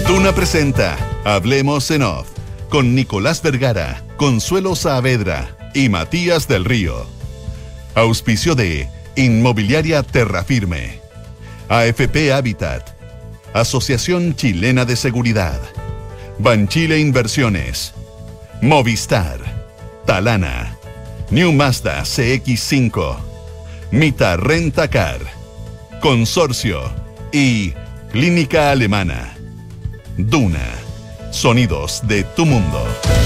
Duna presenta Hablemos en Off con Nicolás Vergara, Consuelo Saavedra y Matías del Río. Auspicio de Inmobiliaria Terrafirme, AFP Habitat, Asociación Chilena de Seguridad, Banchile Inversiones, Movistar, Talana, New Mazda CX-5, Mita Rentacar, Consorcio y Clínica Alemana. Duna, sonidos de tu mundo.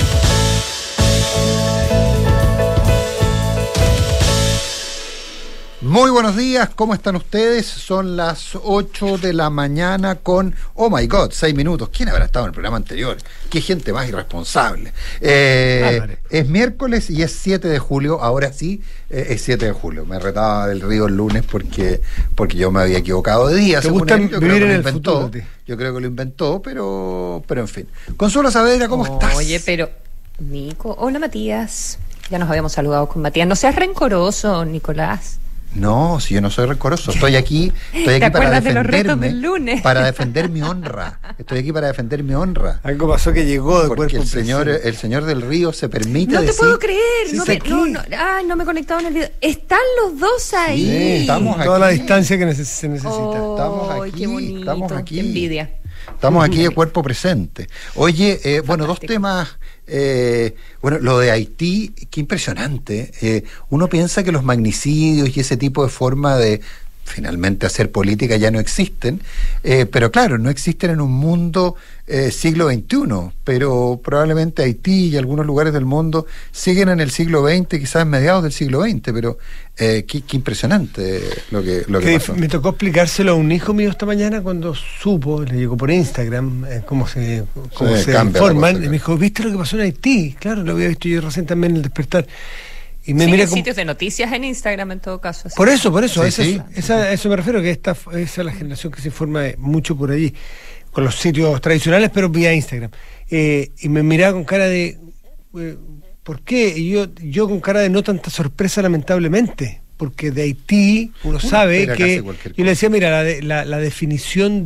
Muy buenos días, ¿cómo están ustedes? Son las 8 de la mañana con, oh my God, 6 minutos. ¿Quién habrá estado en el programa anterior? Qué gente más irresponsable. Es miércoles y es 7 de julio, ahora sí, es 7 de julio. Me retaba del Río el lunes porque yo me había equivocado de día. ¿Te gusta vivir en el futuro? Yo creo que lo inventó, pero en fin. Consuelo Saavedra, ¿cómo estás? Oye, pero, Nico, hola Matías. Ya nos habíamos saludado con Matías. No seas rencoroso, Nicolás. No, si yo no soy rencoroso, estoy aquí para defenderme, de los retos del lunes? Para defender mi honra. Estoy aquí para defender mi honra. Algo pasó que llegó de porque cuerpo el señor del Río se permite decir... No te puedo creer. Sí, No me he conectado en el video. Están los dos ahí. Sí, estamos aquí. Toda la distancia que se necesita. Oh, qué bonito, estamos aquí. Qué envidia. Estamos aquí de cuerpo presente. Oye, bueno, dos temas. Bueno, lo de Haití, qué impresionante. Uno piensa que los magnicidios y ese tipo de forma de finalmente hacer política ya no existen, pero claro, no existen en un mundo siglo XXI, pero probablemente Haití y algunos lugares del mundo siguen en el siglo XX, quizás mediados del siglo XX, pero qué impresionante lo que pasó. Me tocó explicárselo a un hijo mío esta mañana cuando supo, le llegó por Instagram, cómo se informan, y me dijo, ¿viste lo que pasó en Haití? Claro, lo había visto yo recién también en el Despertar. Y me mira sitios de noticias en Instagram en todo caso. Por eso, Sí. A eso me refiero, que esa es la generación que se informa mucho por allí, con los sitios tradicionales, pero vía Instagram. Y me miraba con cara de, ¿por qué? Y yo con cara de no tanta sorpresa, lamentablemente, porque de Haití uno sabe que... Yo le decía, mira, la definición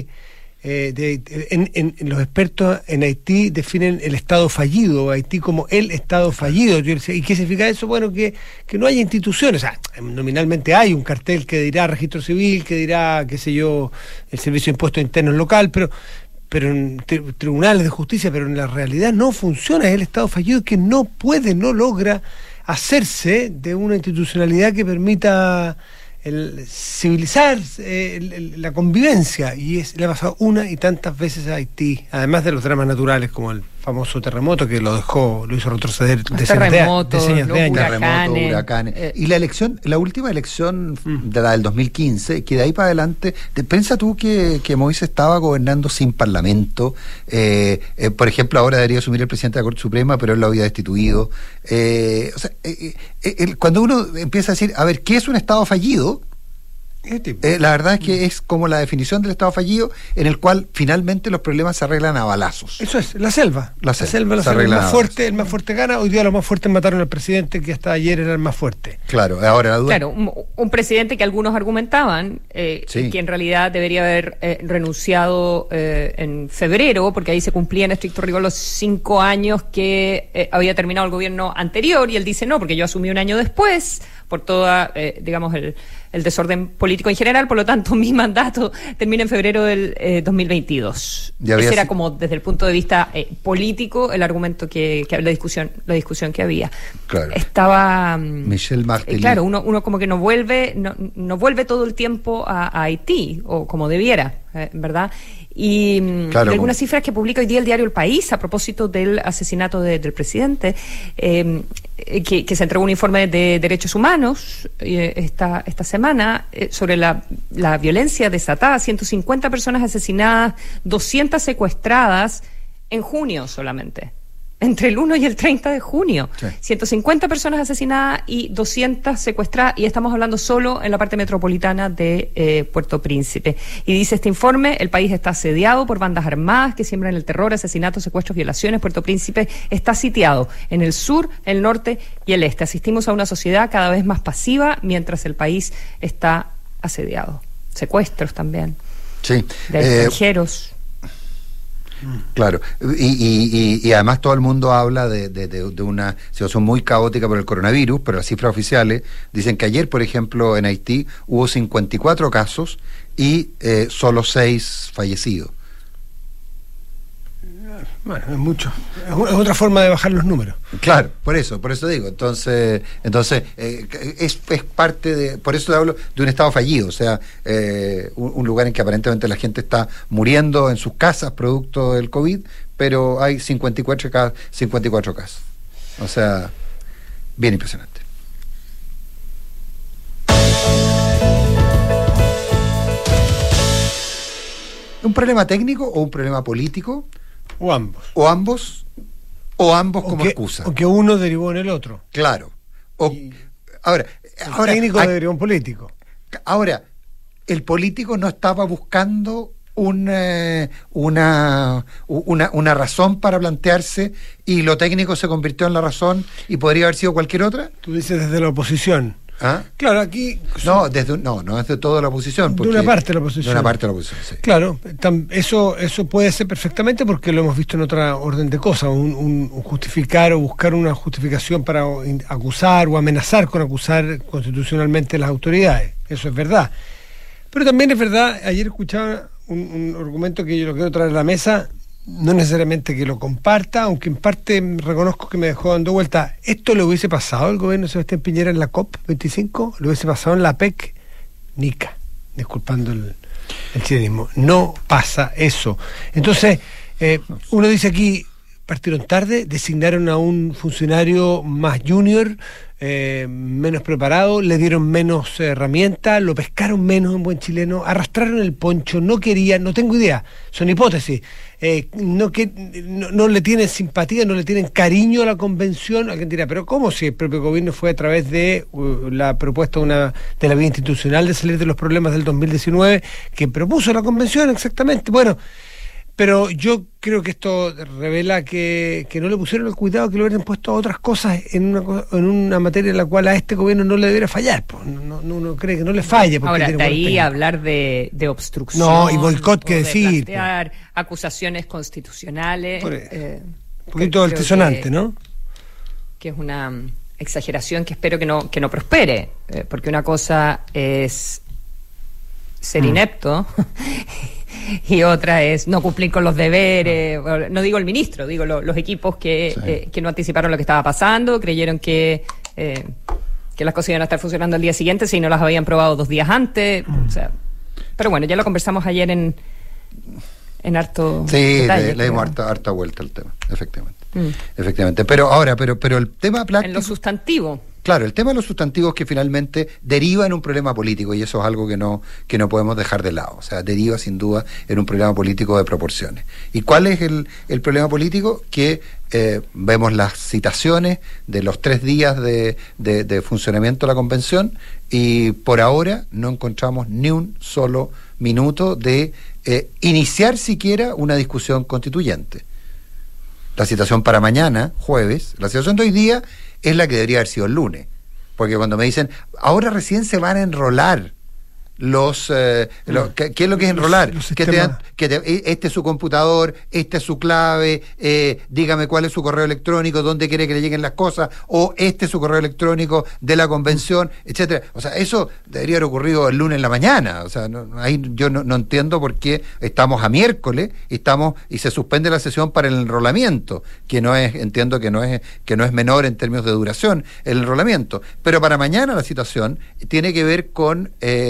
en los expertos en Haití definen el Estado fallido, Haití como el Estado fallido. Yo decía, ¿y qué significa eso? Bueno, que no hay instituciones. O sea, nominalmente hay un cartel que dirá registro civil, que dirá, qué sé yo, el Servicio de Impuestos Internos local, pero en tribunales de justicia, pero en la realidad no funciona. Es el Estado fallido que no logra hacerse de una institucionalidad que permita civilizar la convivencia, y le ha pasado una y tantas veces a Haití, además de los dramas naturales como el famoso terremoto que lo hizo retroceder decenas de años. Huracanes. Y la última elección de la del 2015, que de ahí para adelante, piensa tú que Moïse estaba gobernando sin parlamento, por ejemplo, ahora debería asumir el presidente de la Corte Suprema, pero él lo había destituido. Cuando uno empieza a decir, a ver, ¿qué es un Estado fallido? La verdad es que es como la definición del Estado fallido, en el cual finalmente los problemas se arreglan a balazos. Eso es, la selva. La selva el más fuerte gana. Hoy día los más fuertes mataron al presidente, que hasta ayer era el más fuerte. Claro, ahora la duda. Claro, un presidente que algunos argumentaban que en realidad debería haber renunciado en febrero, porque ahí se cumplían en estricto rigor los 5 años que había terminado el gobierno anterior, y él dice no, porque yo asumí un año después, por toda, digamos, el desorden político en general, por lo tanto mi mandato termina en febrero del 2022. Ese era como desde el punto de vista político el argumento que la discusión que había. Claro. Estaba Michel Martelly. Claro, uno como que no vuelve todo el tiempo a Haití, o como debiera, ¿verdad? Y claro, algunas cifras que publica hoy día el diario El País a propósito del asesinato del presidente, que se entregó un informe de derechos humanos esta semana sobre la violencia desatada, 150 personas asesinadas, 200 secuestradas en junio solamente. Entre el 1 y el 30 de junio. Sí. 150 personas asesinadas y 200 secuestradas, y estamos hablando solo en la parte metropolitana de Puerto Príncipe. Y dice este informe, el país está asediado por bandas armadas que siembran el terror, asesinatos, secuestros, violaciones. Puerto Príncipe está sitiado en el sur, el norte y el este. Asistimos a una sociedad cada vez más pasiva mientras el país está asediado. Secuestros también. Sí. De extranjeros. Claro, y además todo el mundo habla de una situación muy caótica por el coronavirus, pero las cifras oficiales dicen que ayer, por ejemplo, en Haití hubo 54 casos y solo 6 fallecidos. Bueno, es mucho. Es otra forma de bajar los números. Claro, por eso digo. Entonces es parte de, por eso te hablo de un estado fallido, o sea, un lugar en que aparentemente la gente está muriendo en sus casas producto del COVID, pero hay 54 casos. O sea, bien impresionante. ¿Un problema técnico o un problema político? O ambos. O ambos como excusa. O que uno derivó en el otro. Claro. Ahora, técnico derivó en político. Ahora, el político no estaba buscando una razón para plantearse y lo técnico se convirtió en la razón y podría haber sido cualquier otra. Tú dices desde la oposición. ¿Ah? Claro, aquí... No, no es de toda la oposición. De una parte de la oposición. De una parte de la oposición, sí. Claro, eso puede ser perfectamente porque lo hemos visto en otra orden de cosas, un justificar o buscar una justificación para acusar o amenazar con acusar constitucionalmente a las autoridades. Eso es verdad. Pero también es verdad, ayer escuchaba un argumento que yo lo quiero traer a la mesa, no necesariamente que lo comparta, aunque en parte reconozco que me dejó dando vuelta. ¿Esto le hubiese pasado al gobierno de Sebastián Piñera en la COP25? ¿Le hubiese pasado en la PEC? Nica, disculpando el chilenismo. No pasa eso. Entonces, uno dice aquí, partieron tarde, designaron a un funcionario más junior, menos preparado, le dieron menos herramientas, lo pescaron menos en buen chileno, arrastraron el poncho, no querían, no tengo idea, son hipótesis, no le tienen simpatía, no le tienen cariño a la convención. Alguien dirá, pero ¿cómo si el propio gobierno fue a través de la propuesta de la vía institucional de salir de los problemas del 2019 que propuso la convención exactamente? Bueno, pero yo creo que esto revela que no le pusieron el cuidado que le hubieran puesto a otras cosas en una materia en la cual a este gobierno no le debiera fallar. Uno cree que no le falle. Ahora, de ahí hablar de obstrucción. No, y boicot, que decir. Plantear acusaciones constitucionales. Un poquito altisonante, ¿no? Que es una exageración que espero que no prospere. Porque una cosa es ser inepto y otra es no cumplir con los deberes. No digo el ministro, digo los equipos que no anticiparon lo que estaba pasando, creyeron que las cosas iban a estar funcionando al día siguiente si no las habían probado 2 días antes. O sea, pero bueno, ya lo conversamos ayer en harto detalle. Sí, le dimos harta vuelta al tema, efectivamente. Pero el tema práctico... En lo sustantivo. Claro, el tema de los sustantivos que finalmente deriva en un problema político, y eso es algo que no podemos dejar de lado. O sea, deriva sin duda en un problema político de proporciones. ¿Y cuál es el problema político? Que vemos las citaciones de los 3 días de funcionamiento de la convención y por ahora no encontramos ni un solo minuto de iniciar siquiera una discusión constituyente. La citación para mañana, jueves, la citación de hoy día es la que debería haber sido el lunes, porque cuando me dicen, ahora recién se van a enrolar ¿qué es lo que es enrolar? Este es su computador, este es su clave, dígame cuál es su correo electrónico, dónde quiere que le lleguen las cosas, o este es su correo electrónico de la convención, etcétera. O sea, eso debería haber ocurrido el lunes en la mañana. O sea, ahí yo no entiendo por qué estamos a miércoles y se suspende la sesión para el enrolamiento, que entiendo que no es menor en términos de duración el enrolamiento, pero para mañana la situación tiene que ver con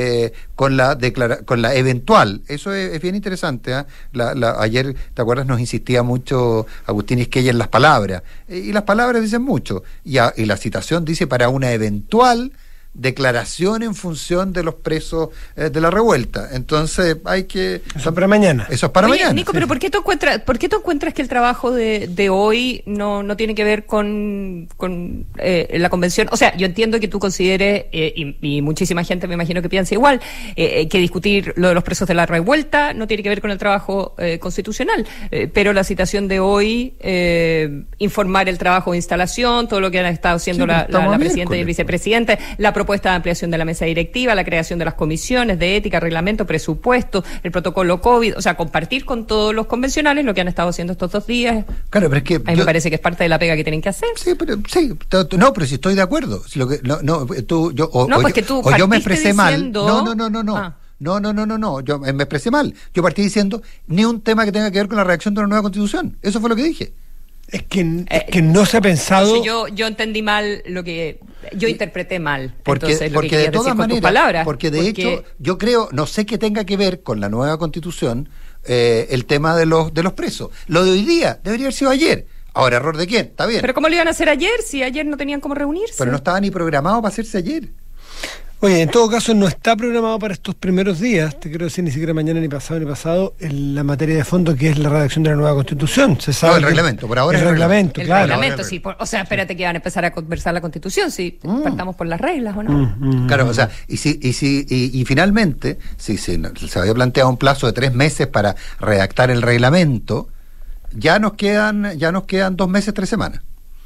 la eventual. Eso es bien interesante, ¿eh? Ayer, ¿te acuerdas? Nos insistía mucho Agustín Izquierdo en las palabras, y las palabras dicen mucho, y la citación dice para una eventual declaración en función de los presos de la revuelta. Entonces hay que... Eso es para mañana. Eso es para mañana. Nico, pero ¿por qué tú encuentras que el trabajo de hoy no tiene que ver con la convención? O sea, yo entiendo que tú consideres, y muchísima gente me imagino que piensa igual, que discutir lo de los presos de la revuelta no tiene que ver con el trabajo constitucional, pero la citación de hoy, informar el trabajo de instalación, todo lo que han estado haciendo la presidenta y el vicepresidente, la propuesta propuesta de ampliación de la mesa directiva, la creación de las comisiones de ética, reglamento, presupuesto, el protocolo COVID, o sea, compartir con todos los convencionales lo que han estado haciendo estos 2 días. Claro, pero es que... A mí me parece que es parte de la pega que tienen que hacer. Sí, pero si estoy de acuerdo. Si lo que, pues que tú yo me expresé diciendo... mal. No, yo me expresé mal. Yo partí diciendo ni un tema que tenga que ver con la redacción de una nueva Constitución. Eso fue lo que dije. Es que no se ha pensado... Yo entendí mal lo que... Yo interpreté mal. Porque de todas maneras, porque de hecho, yo creo, no sé qué tenga que ver con la nueva Constitución el tema de los presos. Lo de hoy día debería haber sido ayer. Ahora, ¿error de quién? Está bien. ¿Pero cómo lo iban a hacer ayer si ayer no tenían cómo reunirse? Pero no estaba ni programado para hacerse ayer. Oye, en todo caso no está programado para estos primeros días, te quiero decir, ni siquiera mañana ni pasado, en la materia de fondo que es la redacción de la nueva Constitución. Se sabe el reglamento, por ahora el reglamento, claro. El reglamento, sí. O sea, espérate que van a empezar a conversar la Constitución, si partamos por las reglas o no. Claro, o sea, y finalmente, si se había planteado un plazo de 3 meses para redactar el reglamento, ya nos quedan 2 meses, 3 semanas.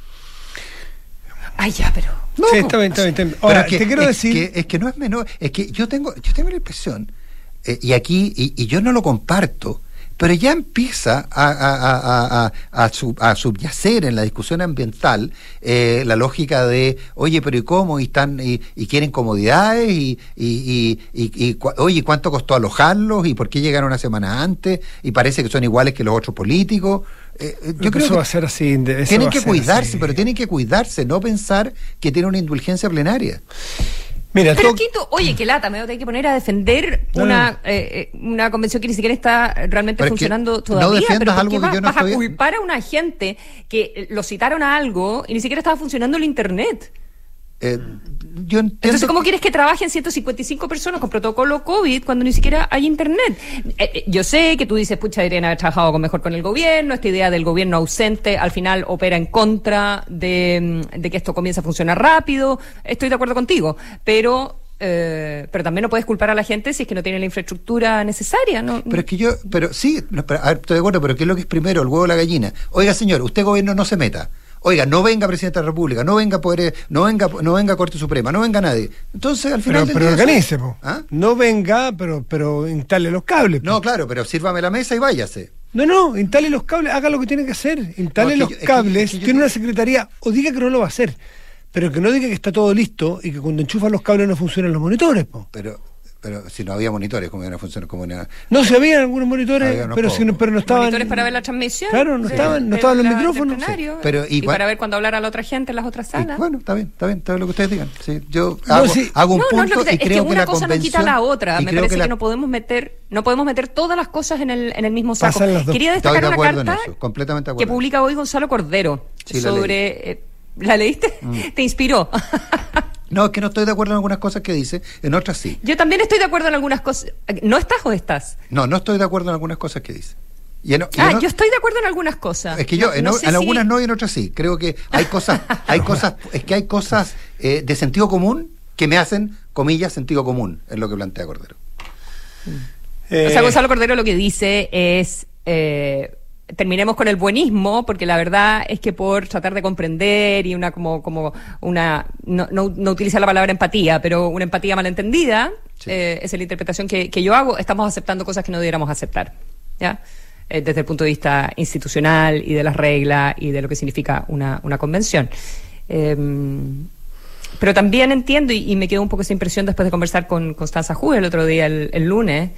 Ay, ya, pero... No, sí, está bien. Ahora, te quiero decir... Es que no es menor, es que yo tengo la impresión, y yo no lo comparto, pero ya empieza a subyacer en la discusión ambiental la lógica de, oye, pero ¿y cómo? Y quieren comodidades, oye, ¿cuánto costó alojarlos? ¿Y por qué llegaron una semana antes? Y parece que son iguales que los otros políticos. Yo creo que eso va a ser así. Tienen que cuidarse, pero tienen que cuidarse, no pensar que tienen una indulgencia plenaria. Mira, pero Quito, oye, qué lata, me voy a tener que poner a defender una convención que ni siquiera está realmente funcionando todavía. No defiendas pero algo que yo no estoy... vas a culpar a una gente que lo citaron a algo y ni siquiera estaba funcionando el internet. Yo entiendo. Entonces, ¿cómo quieres que trabajen 155 personas con protocolo COVID cuando ni siquiera hay internet? Yo sé que tú dices, pucha, deberían haber trabajado mejor con el gobierno, esta idea del gobierno ausente al final opera en contra de que esto comience a funcionar rápido. Estoy de acuerdo contigo, pero también no puedes culpar a la gente si es que no tiene la infraestructura necesaria, ¿no? Pero es que estoy de acuerdo, pero ¿qué es lo que es primero, el huevo o la gallina? Oiga, señor, usted gobierno no se meta. Oiga, no venga Presidente de la República, no venga Corte Suprema, no venga nadie. Entonces, al final pero organice, no venga, pero instale los cables. No, claro, pero sírvame la mesa y váyase. No, instale los cables, haga lo que tiene que hacer. Instale los cables, tiene una secretaría, o diga que no lo va a hacer, pero que no diga que está todo listo y que cuando enchufan los cables no funcionan los monitores, Pero si no había monitores, ¿cómo iban a funcionar? No, si había algunos monitores, pero no estaban... Monitores para ver la transmisión. Claro, no estaban los micrófonos. Pero, y para ver cuando hablara la otra gente en las otras salas. Bueno, está bien lo que ustedes digan. Sí, yo hago un punto y creo que la convención... una cosa no quita la otra. Me parece que no podemos meter todas las cosas en el mismo saco. Quería destacar una carta que publica hoy Gonzalo Cordero sobre... ¿La leíste? ¿Te inspiró? No, es que no estoy de acuerdo en algunas cosas que dice, en otras sí. Yo también estoy de acuerdo en algunas cosas. ¿No estás o estás? No estoy de acuerdo en algunas cosas que dice. Yo estoy de acuerdo en algunas cosas. Es que en algunas no y en otras sí. Creo que hay cosas de sentido común que me hacen, comillas, sentido común, es lo que plantea Cordero. O sea, Gonzalo Cordero lo que dice es... terminemos con el buenismo, porque la verdad es que por tratar de comprender y no utilizar la palabra empatía, pero una empatía malentendida, sí. Esa es la interpretación que yo hago, estamos aceptando cosas que no debiéramos aceptar, ¿ya? Desde el punto de vista institucional y de las reglas y de lo que significa una convención. Pero también entiendo, y me quedó un poco esa impresión después de conversar con Constanza Ju el otro día, el lunes,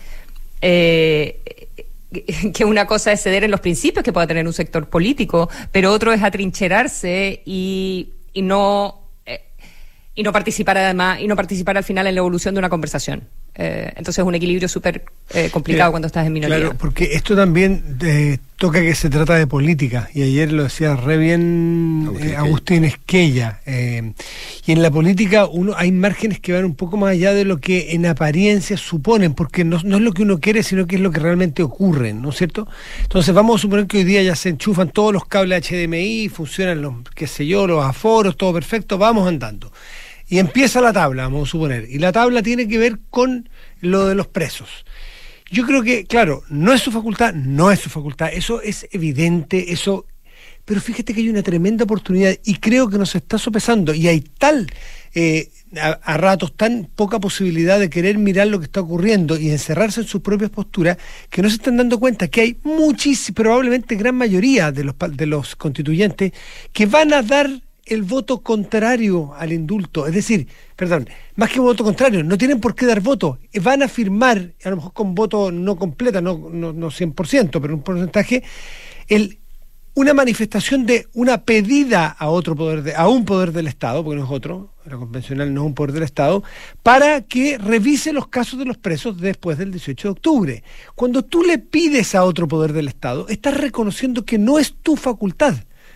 que una cosa es ceder en los principios que pueda tener un sector político, pero otro es atrincherarse y no participar además, y no participar al final en la evolución de una conversación. Entonces es un equilibrio súper complicado cuando estás en minoría. Claro, porque esto también toca que se trata de política, y ayer lo decía re bien Agustín Esquella, y en la política hay márgenes que van un poco más allá de lo que en apariencia suponen, porque no es lo que uno quiere, sino que es lo que realmente ocurre, ¿no es cierto? Entonces vamos a suponer que hoy día ya se enchufan todos los cables HDMI, funcionan los aforos, todo perfecto, vamos andando. Y empieza la tabla, vamos a suponer, y la tabla tiene que ver con lo de los presos. Yo creo que, claro, no es su facultad, eso es evidente, pero fíjate que hay una tremenda oportunidad y creo que nos está sopesando, y hay tal a ratos tan poca posibilidad de querer mirar lo que está ocurriendo y encerrarse en sus propias posturas, que no se están dando cuenta que hay probablemente gran mayoría de los constituyentes que van a dar el voto contrario al indulto, es decir, más que un voto contrario, no tienen por qué dar voto, van a firmar, a lo mejor con voto no completa, no 100%, pero un porcentaje, una manifestación de una pedida a un poder del Estado, porque no es otro, la convencional no es un poder del Estado, para que revise los casos de los presos después del 18 de octubre. Cuando tú le pides a otro poder del Estado, estás reconociendo que no es tu facultad.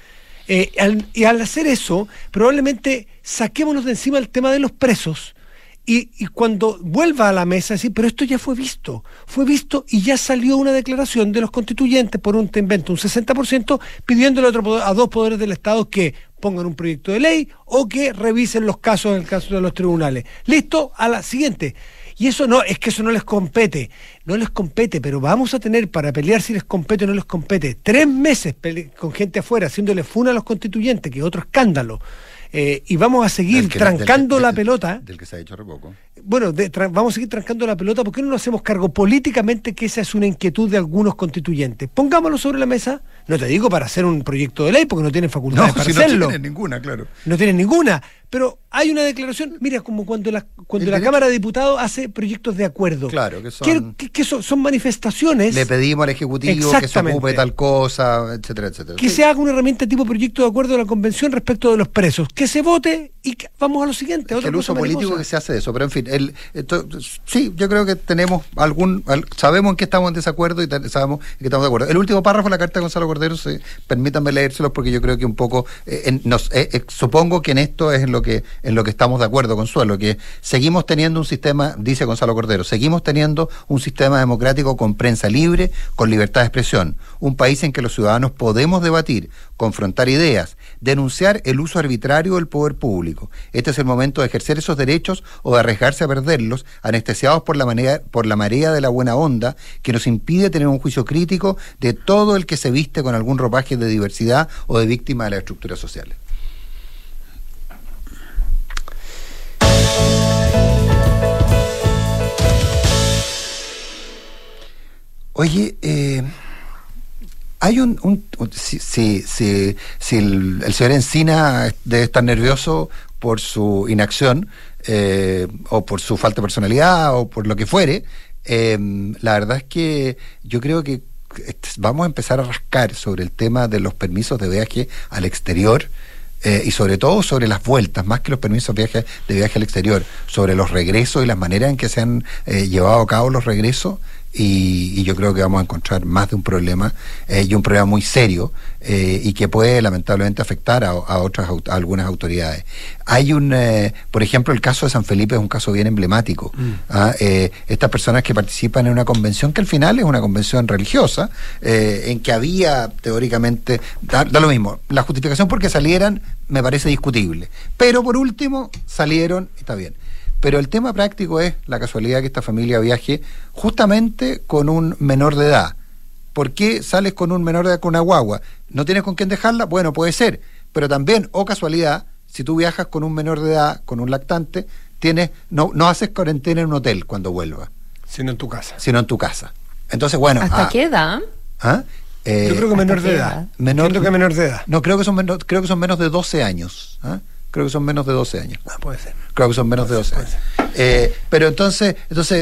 Y al hacer eso, probablemente saquémonos de encima el tema de los presos y cuando vuelva a la mesa, decir, pero esto ya fue visto y ya salió una declaración de los constituyentes por un 60%, pidiéndole a dos poderes del Estado que pongan un proyecto de ley o que revisen los casos en el caso de los tribunales. Listo, a la siguiente. Y eso no les compete, pero vamos a tener para pelear si les compete o no les compete 3 meses con gente afuera haciéndole funa a los constituyentes, que es otro escándalo, y vamos a seguir trancando la pelota. Del que se ha hecho re poco. Bueno, vamos a seguir trancando la pelota. ¿Por qué no nos hacemos cargo políticamente que esa es una inquietud de algunos constituyentes? Pongámoslo sobre la mesa, no te digo para hacer un proyecto de ley, porque no tienen facultades para hacerlo. No tienen ninguna, claro. No tienen ninguna, pero hay una declaración, mira, como cuando la Cámara de Diputados hace proyectos de acuerdo. Claro, que son manifestaciones. Le pedimos al Ejecutivo que se ocupe de tal cosa, etcétera, etcétera. Que se haga una herramienta tipo proyecto de acuerdo de la Convención respecto de los presos, que se vote y vamos a lo siguiente. El uso político que se hace de eso, pero en fin, sí, yo creo que tenemos sabemos en qué estamos en desacuerdo y sabemos en qué estamos de acuerdo. El último párrafo de la carta de Gonzalo Cordero, permítanme leérselos porque yo creo que un poco, supongo que en esto es en lo que estamos de acuerdo, Consuelo, que seguimos teniendo un sistema, dice Gonzalo Cordero, seguimos teniendo un sistema democrático con prensa libre, con libertad de expresión, un país en que los ciudadanos podemos debatir, confrontar ideas, denunciar el uso arbitrario del poder público. Este es el momento de ejercer esos derechos o de arriesgarse a perderlos, anestesiados por la marea de la buena onda que nos impide tener un juicio crítico de todo el que se viste con algún ropaje de diversidad o de víctima de las estructuras sociales. Oye, hay si el señor Encina debe estar nervioso por su inacción, o por su falta de personalidad, o por lo que fuere, la verdad es que yo creo que vamos a empezar a rascar sobre el tema de los permisos de viaje al exterior, y sobre todo sobre las vueltas, más que los permisos de viaje al exterior, sobre los regresos y las maneras en que se han llevado a cabo los regresos. Y yo creo que vamos a encontrar más de un problema, y un problema muy serio, y que puede lamentablemente afectar a algunas autoridades. Hay por ejemplo, el caso de San Felipe es un caso bien emblemático. Estas personas que participan en una convención que al final es una convención religiosa, en que había teóricamente, da lo mismo, la justificación por que salieran me parece discutible, pero por último salieron y está bien. Pero el tema práctico es la casualidad que esta familia viaje justamente con un menor de edad. ¿Por qué sales con un menor de edad con una guagua? ¿No tienes con quién dejarla? Bueno, puede ser. Pero también, casualidad, si tú viajas con un menor de edad, con un lactante, no haces cuarentena en un hotel cuando vuelvas. Sino en tu casa. Entonces, bueno. ¿Hasta qué edad? Yo creo que menor de edad. Menor de edad. No, creo que son menos de 12 años. Creo que son menos de 12 años. Puede ser. Creo que son menos de 12 años. Pero entonces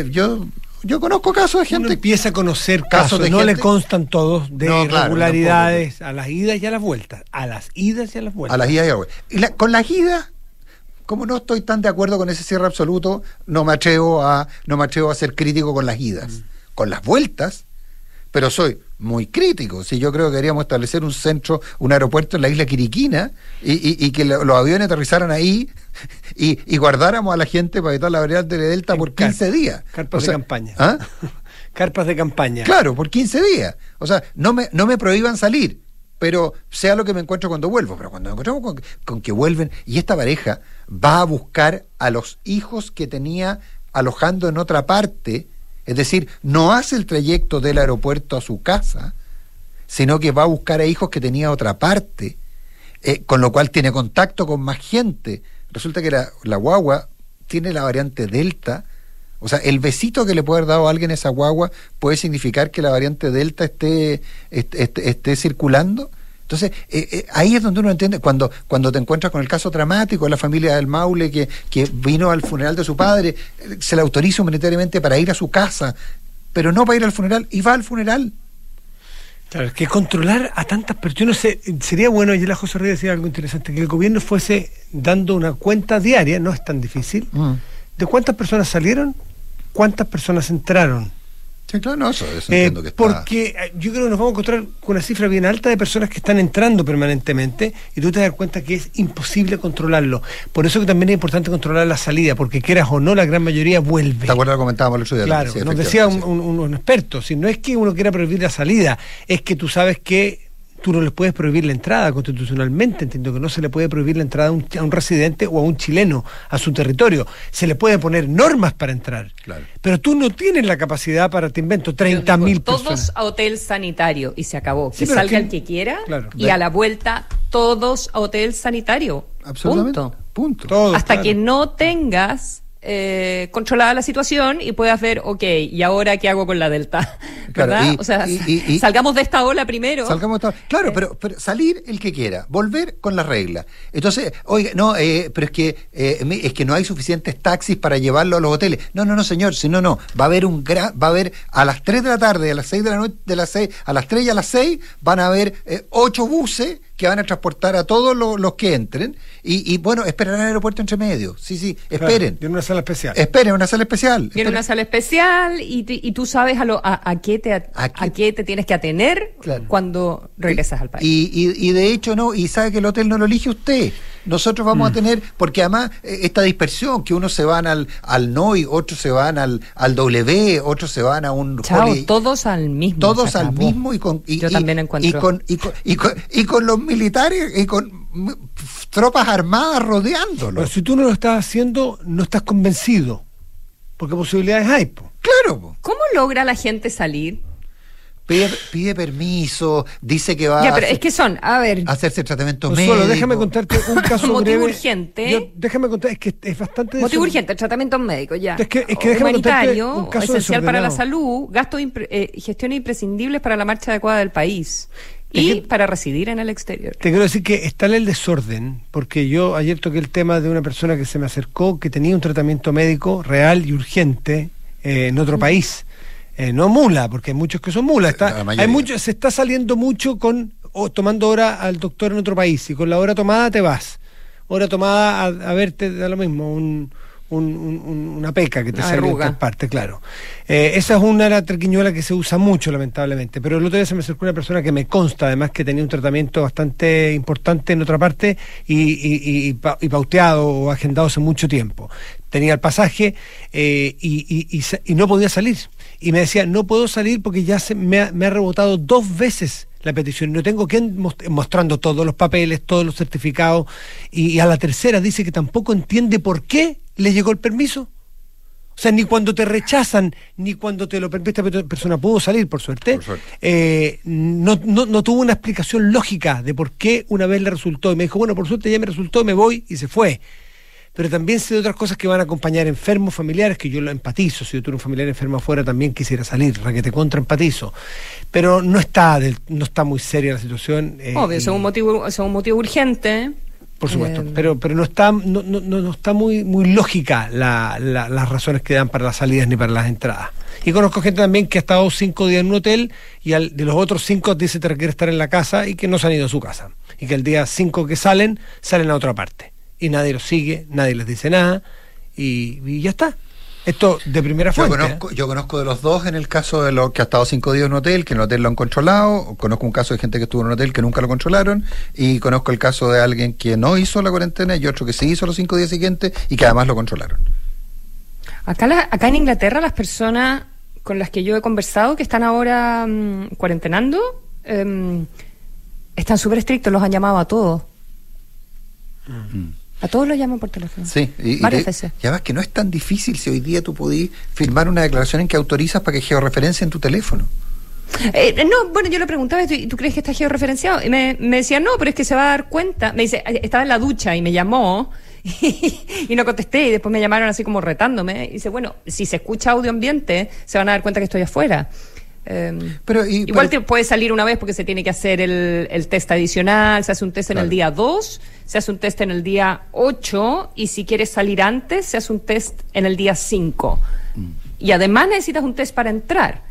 yo conozco casos de gente. Uno empieza a conocer casos de no gente, le constan todos de irregularidades, a las idas y a las vueltas. A las idas y a las vueltas. Con las idas, como no estoy tan de acuerdo con ese cierre absoluto, no me atrevo a ser crítico con las idas. Con las vueltas, pero soy muy crítico. Si yo creo que deberíamos establecer un aeropuerto en la isla Quiriquina y que los aviones aterrizaran ahí y guardáramos a la gente para evitar la variedad de Delta por 15 días. Carpas de campaña. Carpas de campaña. Claro, por 15 días. O sea, no me prohíban salir, pero sea lo que me encuentro cuando vuelvo. Pero cuando nos encontramos con que vuelven, y esta pareja va a buscar a los hijos que tenía alojando en otra parte. Es decir, no hace el trayecto del aeropuerto a su casa, sino que va a buscar a hijos que tenía a otra parte, con lo cual tiene contacto con más gente, resulta que la guagua tiene la variante Delta. O sea, el besito que le puede haber dado a alguien a esa guagua puede significar que la variante Delta esté circulando. Entonces, ahí es donde uno entiende, cuando te encuentras con el caso dramático de la familia del Maule que vino al funeral de su padre, se le autoriza humanitariamente para ir a su casa, pero no para ir al funeral, y va al funeral. Claro, es que controlar a tantas personas, yo no sé, sería bueno, y la José Reyes decía algo interesante, que el gobierno fuese dando una cuenta diaria, no es tan difícil, de cuántas personas salieron, cuántas personas entraron. Sí, claro, no, eso entiendo que está... Porque yo creo que nos vamos a encontrar con una cifra bien alta de personas que están entrando permanentemente y tú te das cuenta que es imposible controlarlo. Por eso que también es importante controlar la salida, porque quieras o no, la gran mayoría vuelve. ¿Te acuerdas lo que comentábamos el otro día? Claro, sí, nos decía un experto, si no es que uno quiera prohibir la salida, es que tú sabes que tú no les puedes prohibir la entrada constitucionalmente. Entiendo que no se le puede prohibir la entrada a un residente o a un chileno a su territorio. Se le puede poner normas para entrar. Claro. Pero tú no tienes la capacidad para, te invento, 30.000 personas. Todos a hotel sanitario y se acabó. Sí, que salga el que quiera, claro, y a la vuelta todos a hotel sanitario. Absolutamente. Punto. Todo, hasta claro. que no tengas controlada la situación y puedas ver, ok, ¿y ahora qué hago con la Delta? ¿Verdad? Claro, o sea, salgamos de esta ola primero. Claro, pero salir el que quiera, volver con las reglas. Entonces, oiga, no, pero es que no hay suficientes taxis para llevarlo a los hoteles. No, señor, si no, va a haber a las 3 de la tarde, a las 6 de la noche, a las 3 y a las 6 van a haber 8 buses que van a transportar a todos los que entren y bueno, esperarán en el aeropuerto entre medio. Sí, esperen. Claro, en una sala especial. Esperen, una sala especial. Viene una sala especial y tú sabes a qué te tienes que atener, claro, cuando regresas al país. Y de hecho y sabe que el hotel no lo elige usted. Nosotros vamos a tener, porque además esta dispersión, que unos se van al NOI, otros se van al W, otros se van a un Holiday. Todos al mismo. Todos al mismo yo también encuentro. Y con los militares y con tropas armadas rodeándolo. Pero si tú no lo estás haciendo, no estás convencido, porque posibilidades hay. Claro. ¿Cómo logra la gente salir? Pide permiso, dice que va pero es que a hacerse tratamiento médico. Solo déjame contarte un caso motivo breve. urgente. Déjame contar, es que es bastante... Motivo urgente, tratamiento médico, ya. Es que déjame humanitario, un caso esencial para la salud, gastos gestiones imprescindibles para la marcha adecuada del país y para residir en el exterior. Te quiero decir que está en el desorden, porque yo ayer toqué el tema de una persona que se me acercó, que tenía un tratamiento médico real y urgente en otro país. No mula, porque hay muchos que son mulas. Se está saliendo mucho tomando hora al doctor en otro país, y con la hora tomada te vas. Hora tomada a verte, da lo mismo, una peca que te sale en cualquier parte, claro. Esa es una de las triquiñuelas que se usa mucho, lamentablemente. Pero el otro día se me acercó una persona que me consta, además, que tenía un tratamiento bastante importante en otra parte y pauteado o agendado hace mucho tiempo. Tenía el pasaje y no podía salir. Y me decía, no puedo salir porque ya me ha rebotado 2 veces la petición. No tengo que mostrando todos los papeles, todos los certificados. Y a la tercera dice que tampoco entiende por qué le llegó el permiso. O sea, ni cuando te rechazan, ni cuando te lo permite, esta persona pudo salir, por suerte. No tuvo una explicación lógica de por qué una vez le resultó. Y me dijo, bueno, por suerte ya me resultó, me voy, y se fue. Pero también sé de otras cosas que van a acompañar enfermos familiares, que yo lo empatizo. Si yo tuviera un familiar enfermo afuera, también quisiera salir, requete contra empatizo. Pero no está muy seria la situación. Obvio, es un motivo urgente. Por supuesto, pero no está muy lógica las razones que dan para las salidas ni para las entradas. Y conozco gente también que ha estado 5 días en un hotel y de los otros 5 dice que requiere estar en la casa y que no se han ido a su casa. Y que el día 5 que salen a otra parte. Y nadie los sigue, nadie les dice nada y ya está. Esto de primera fuente. Yo conozco de los dos, en el caso de los que ha estado 5 días en un hotel, que en el hotel lo han controlado. Conozco un caso de gente que estuvo en un hotel que nunca lo controlaron, y conozco el caso de alguien que no hizo la cuarentena y otro que sí hizo los 5 días siguientes y que además lo controlaron. Acá en Inglaterra, las personas con las que yo he conversado que están ahora cuarentenando están súper estrictos, los han llamado a todos. A todos los llaman por teléfono. Sí, varias veces. Y además que no es tan difícil si hoy día tú podís firmar una declaración en que autorizas para que georreferencien tu teléfono. Yo le preguntaba, ¿tú crees que está georreferenciado? Y me decía, no, pero es que se va a dar cuenta. Me dice, estaba en la ducha y me llamó y no contesté, y después me llamaron así como retándome, y dice, bueno, si se escucha audio ambiente, se van a dar cuenta que estoy afuera. Igual te puede salir una vez porque se tiene que hacer el test adicional, se hace un test en el día 2, se hace un test en el día 8, y si quieres salir antes, se hace un test en el día 5. Y además necesitas un test para entrar.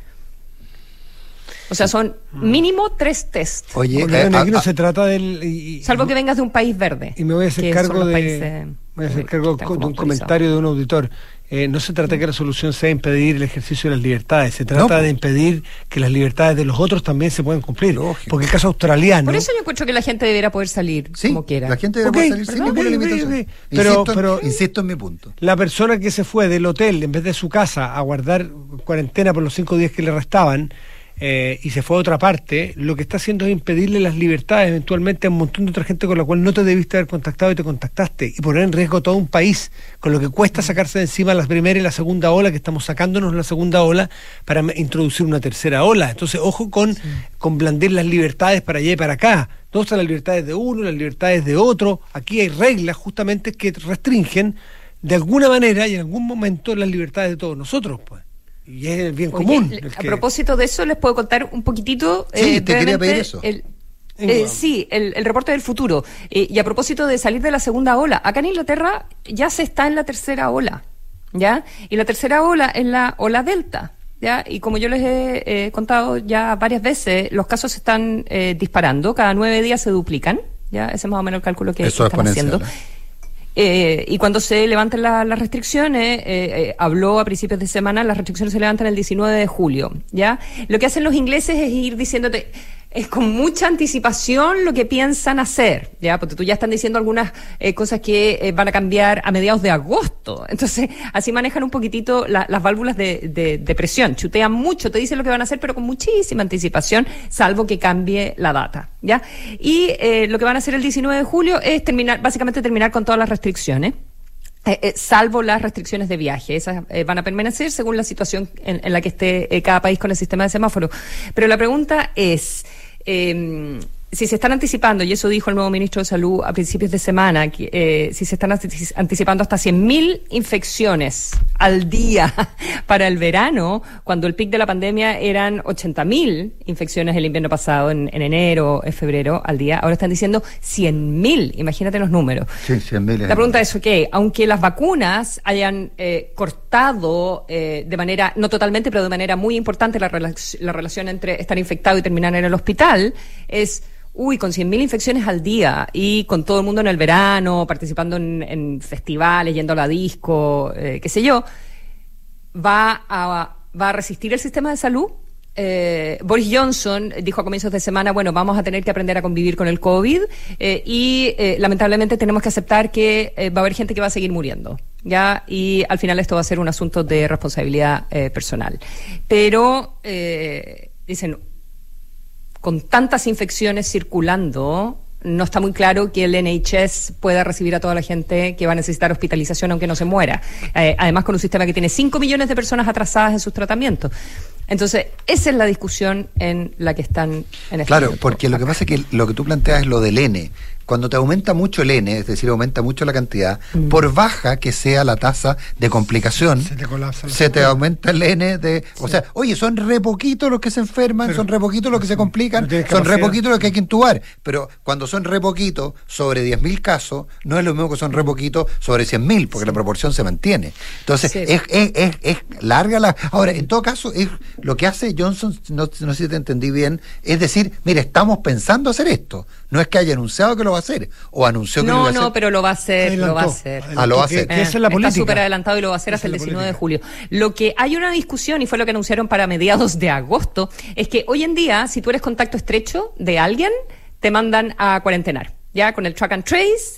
O sea, son mínimo 3 tests. Oye, aquí no se trata del... salvo que vengas de un país verde. Y me voy a hacer cargo de un comentario de un auditor. No se trata que la solución sea impedir el ejercicio de las libertades, se trata de impedir que las libertades de los otros también se puedan cumplir. Lógico. Porque el caso australiano... Por eso yo encuentro que la gente debiera poder salir como quiera. La gente debería poder salir sin ninguna limitación. Pero insisto en mi punto. La persona que se fue del hotel en vez de su casa a guardar cuarentena por los 5 días que le restaban, y se fue a otra parte, lo que está haciendo es impedirle las libertades eventualmente a un montón de otra gente con la cual no te debiste haber contactado y te contactaste, y poner en riesgo todo un país, con lo que cuesta sacarse de encima la primera y la segunda ola, que estamos sacándonos la segunda ola para introducir una tercera ola. Entonces, ojo con blandir las libertades para allá y para acá. ¿Dónde están las libertades de uno, las libertades de otro? Aquí hay reglas justamente que restringen de alguna manera y en algún momento las libertades de todos nosotros, pues. Y es el bien común. A propósito de eso, les puedo contar un poquitito. Sí, te quería pedir eso. El reporte del futuro. Y a propósito de salir de la segunda ola, acá en Inglaterra ya se está en la tercera ola, ¿ya? Y la tercera ola es la ola Delta, ¿ya? Y como yo les he contado ya varias veces, los casos se están disparando, cada 9 días se duplican, ¿ya? Ese es más o menos el cálculo que están haciendo. Y cuando se levanten las restricciones, habló a principios de semana, las restricciones se levantan el 19 de julio, ¿ya? Lo que hacen los ingleses es ir diciéndote, es con mucha anticipación lo que piensan hacer, ¿ya? Porque tú ya están diciendo algunas cosas que van a cambiar a mediados de agosto. Entonces, así manejan un poquitito las válvulas de presión. Chutean mucho, te dicen lo que van a hacer, pero con muchísima anticipación, salvo que cambie la data, ¿ya? Y lo que van a hacer el 19 de julio es básicamente terminar con todas las restricciones. Salvo las restricciones de viaje, esas van a permanecer según la situación en la que esté cada país con el sistema de semáforo. Pero la pregunta es, si se están anticipando, y eso dijo el nuevo ministro de Salud a principios de semana, que, si se están anticipando hasta 100.000 infecciones al día para el verano, cuando el pic de la pandemia eran 80.000 infecciones el invierno pasado, en enero, en febrero, al día, ahora están diciendo 100.000, imagínate los números. Sí, 100.000. La pregunta es, aunque las vacunas hayan cortado de manera, no totalmente, pero de manera muy importante la relación entre estar infectado y terminar en el hospital, es... con 100.000 infecciones al día y con todo el mundo en el verano, participando en festivales, yendo a la disco, qué sé yo, ¿va a resistir el sistema de salud? Boris Johnson dijo a comienzos de semana, bueno, vamos a tener que aprender a convivir con el COVID y lamentablemente tenemos que aceptar que va a haber gente que va a seguir muriendo, ¿ya? Y al final esto va a ser un asunto de responsabilidad personal. Pero, dicen... con tantas infecciones circulando, no está muy claro que el NHS pueda recibir a toda la gente que va a necesitar hospitalización aunque no se muera. Además, con un sistema que tiene 5 millones de personas atrasadas en sus tratamientos. Entonces, esa es la discusión en la que están en este Claro, momento. porque lo que pasa es que lo que tú planteas es lo del N. Cuando te aumenta mucho el N, es decir, aumenta mucho la cantidad, por baja que sea la tasa de complicación, se te aumenta el N de... O sea, oye, son re poquitos los que se enferman, pero, son re poquitos los que se complican, son re poquitos los que hay que intubar. Pero cuando son re poquitos sobre 10.000 casos, no es lo mismo que son re poquitos sobre 100.000, porque la proporción se mantiene. Entonces, es larga la... Ahora, en todo caso, es lo que hace Johnson, no sé si te entendí bien, es decir, mire, estamos pensando hacer esto. No es que haya anunciado que lo va a hacer, o anunció que lo iba a hacer. No, pero lo va a hacer, Adelantó. lo va a hacer. Lo va a hacer. Esa es la política. Está súper adelantado y lo va a hacer hasta el 19 de julio. Lo que hay una discusión, y fue lo que anunciaron para mediados de agosto, es que hoy en día, si tú eres contacto estrecho de alguien, te mandan a cuarentenar, ya con el track and trace,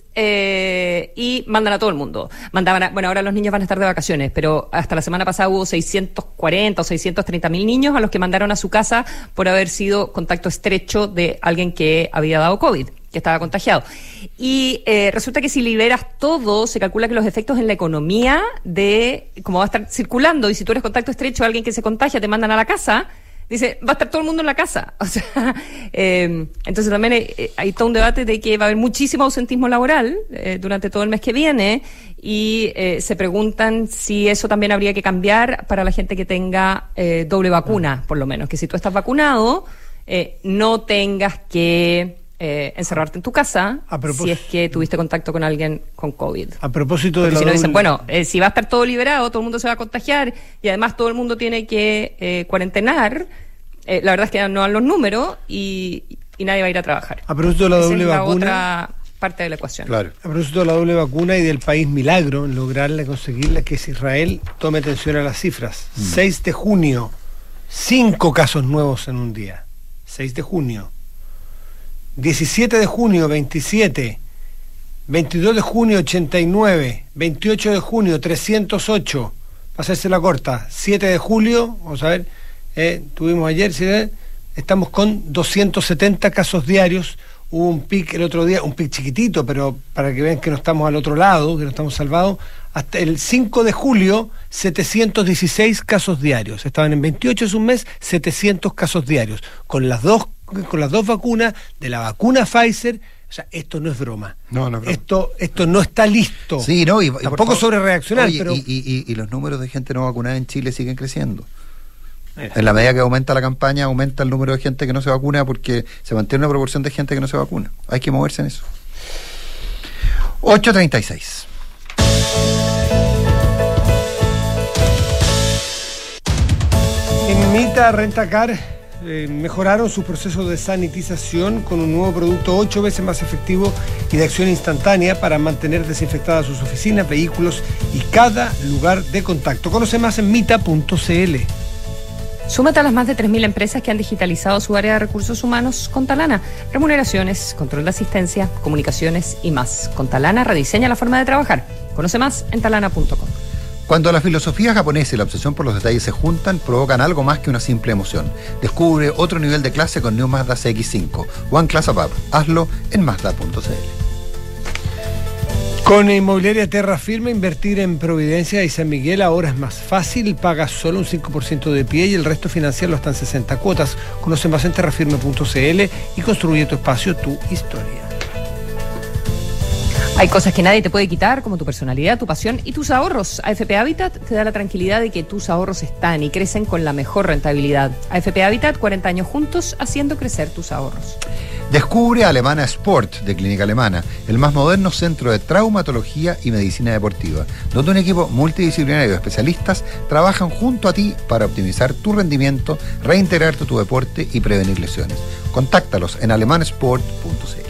y mandan a todo el mundo. Bueno, ahora los niños van a estar de vacaciones, pero hasta la semana pasada hubo 640 o 630.000 niños a los que mandaron a su casa por haber sido contacto estrecho de alguien que había dado COVID, que estaba contagiado. Y resulta que si liberas todo, se calcula que los efectos en la economía como va a estar circulando, y si tú eres contacto estrecho de alguien que se contagia, te mandan a la casa, dice, va a estar todo el mundo en la casa. O sea, entonces también hay todo un debate de que va a haber muchísimo ausentismo laboral durante todo el mes que viene, y se preguntan si eso también habría que cambiar para la gente que tenga doble vacuna, por lo menos, que si tú estás vacunado, no tengas que encerrarte en tu casa si es que tuviste contacto con alguien con COVID. A propósito de Porque si no dicen, bueno, si va a estar todo liberado, todo el mundo se va a contagiar y además todo el mundo tiene que cuarentenar, la verdad es que no dan los números y nadie va a ir a trabajar. A propósito de la doble vacuna, otra parte de la ecuación. Claro. A propósito de la doble vacuna y del país milagro en lograrle, conseguirle que Israel tome atención a las cifras. 6 de junio, 5 casos nuevos en un día. 6 de junio. 17 de junio, 27. 22 de junio, 89. 28 de junio, 308. Para hacerse la corta. 7 de julio, vamos a ver, tuvimos ayer, ¿sí? Estamos con 270 casos diarios. Hubo un pic el otro día, un pic chiquitito, pero para que vean que no estamos al otro lado, que no estamos salvados. Hasta el 5 de julio, 716 casos diarios. Estaban en 28, es un mes, 700 casos diarios. Con las dos vacunas, de la vacuna Pfizer. O sea, esto no es broma. No es broma. Esto no está listo. Sí, no, y tampoco sobre reaccionar, oye, pero... Y los números de gente no vacunada en Chile siguen creciendo. En la medida que aumenta la campaña, aumenta el número de gente que no se vacuna, porque se mantiene una proporción de gente que no se vacuna. Hay que moverse en eso. 8:36. En Mita Rentacar mejoraron sus procesos de sanitización con un nuevo producto 8 veces más efectivo y de acción instantánea para mantener desinfectadas sus oficinas, vehículos y cada lugar de contacto. Conoce más en mita.cl. Súmate a las más de 3.000 empresas que han digitalizado su área de recursos humanos con Talana. Remuneraciones, control de asistencia, comunicaciones y más. Con Talana rediseña la forma de trabajar. Conoce más en talana.com. Cuando la filosofía japonesa y la obsesión por los detalles se juntan, provocan algo más que una simple emoción. Descubre otro nivel de clase con New Mazda CX-5. One Class Above. Hazlo en Mazda.cl. Con Inmobiliaria Terra Firme, invertir en Providencia y San Miguel ahora es más fácil. Pagas solo un 5% de pie y el resto financiarlo hasta en 60 cuotas. Conoce más en terrafirme.cl y construye tu espacio, tu historia. Hay cosas que nadie te puede quitar, como tu personalidad, tu pasión y tus ahorros. AFP Habitat te da la tranquilidad de que tus ahorros están y crecen con la mejor rentabilidad. AFP Habitat, 40 años juntos, haciendo crecer tus ahorros. Descubre Alemana Sport de Clínica Alemana, el más moderno centro de traumatología y medicina deportiva, donde un equipo multidisciplinario de especialistas trabajan junto a ti para optimizar tu rendimiento, reintegrarte a tu deporte y prevenir lesiones. Contáctalos en alemansport.cl.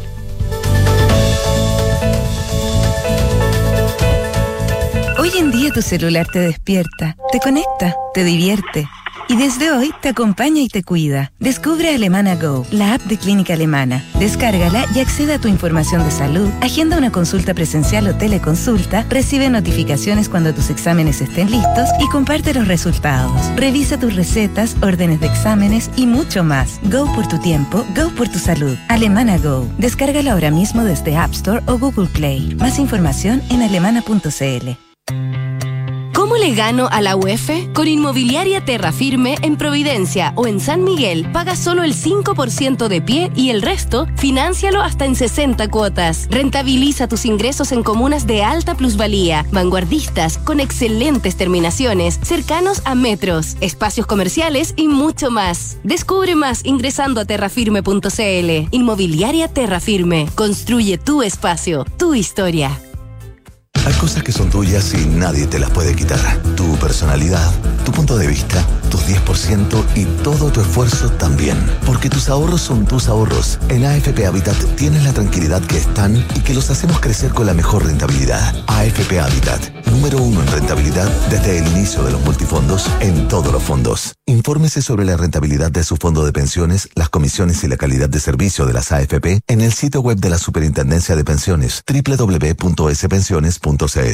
Hoy en día tu celular te despierta, te conecta, te divierte. Y desde hoy te acompaña y te cuida. Descubre Alemana Go, la app de Clínica Alemana. Descárgala y accede a tu información de salud, agenda una consulta presencial o teleconsulta, recibe notificaciones cuando tus exámenes estén listos y comparte los resultados. Revisa tus recetas, órdenes de exámenes y mucho más. Go por tu tiempo, go por tu salud. Alemana Go. Descárgala ahora mismo desde App Store o Google Play. Más información en alemana.cl. ¿Cómo le gano a la UEF? Con Inmobiliaria Terra Firme en Providencia o en San Miguel, paga solo el 5% de pie y el resto, fináncialo hasta en 60 cuotas. Rentabiliza tus ingresos en comunas de alta plusvalía, vanguardistas, con excelentes terminaciones, cercanos a metros, espacios comerciales y mucho más. Descubre más ingresando a terrafirme.cl. Inmobiliaria Terra Firme. Construye tu espacio, tu historia. Hay cosas que son tuyas y nadie te las puede quitar. Tu personalidad, tu punto de vista, tus 10% y todo tu esfuerzo también. Porque tus ahorros son tus ahorros. En AFP Habitat tienes la tranquilidad que están y que los hacemos crecer con la mejor rentabilidad. AFP Habitat, número 1 en rentabilidad desde el inicio de los multifondos en todos los fondos. Infórmese sobre la rentabilidad de su fondo de pensiones, las comisiones y la calidad de servicio de las AFP en el sitio web de la Superintendencia de Pensiones, www.spensiones.cl.